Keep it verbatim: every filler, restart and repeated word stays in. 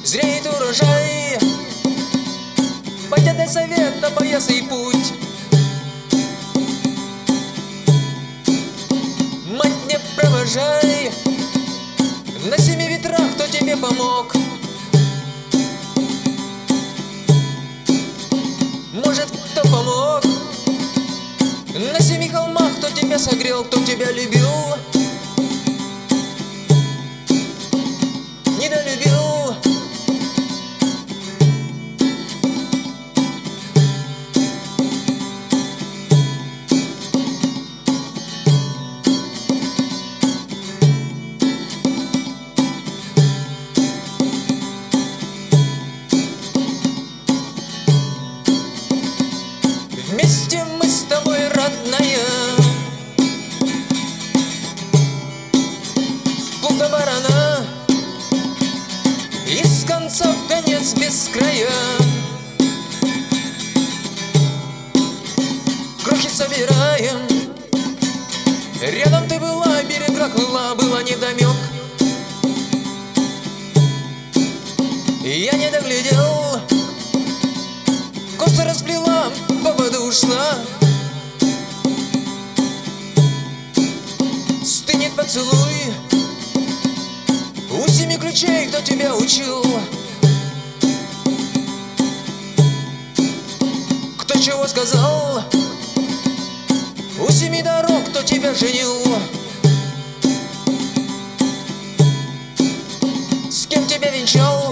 зреет урожай. Пойдя дай совет на поясный путь. Мать, не провожай на семи ветрах, кто тебе помог. Может, кто помог на семи холмах, кто тебя согрел, кто тебя любил, недолюбил. Вместе мы с тобой, родная, пух до барана, из конца в конец без края. Крохи собираем, рядом ты была, берега крыла, была невдомек. Я не доглядел, косы расплела, по воду ушла. Стынет поцелуй у семи ключей, кто тебя учил, кто чего сказал, у семи дорог, кто тебя женил. С кем тебя венчал,